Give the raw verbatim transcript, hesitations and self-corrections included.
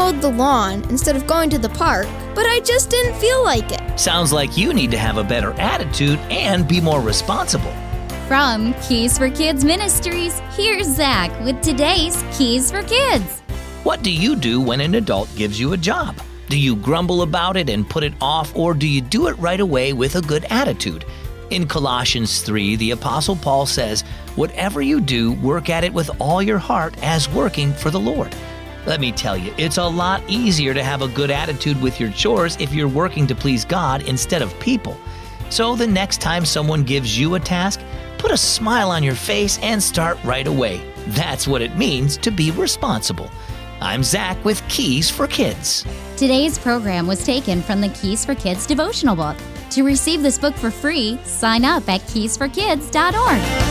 mowed the lawn instead of going to the park, but I just didn't feel like it. Sounds like you need to have a better attitude and be more responsible. From Keys for Kids Ministries, here's Zach with today's Keys for Kids. What do you do when an adult gives you a job? Do you grumble about it and put it off, or do you do it right away with a good attitude? In Colossians three, the Apostle Paul says, "Whatever you do, work at it with all your heart as working for the Lord." Let me tell you, it's a lot easier to have a good attitude with your chores if you're working to please God instead of people. So the next time someone gives you a task, put a smile on your face and start right away. That's what it means to be responsible. I'm Zach with Keys for Kids. Today's program was taken from the Keys for Kids devotional book. To receive this book for free, sign up at keys for kids dot org.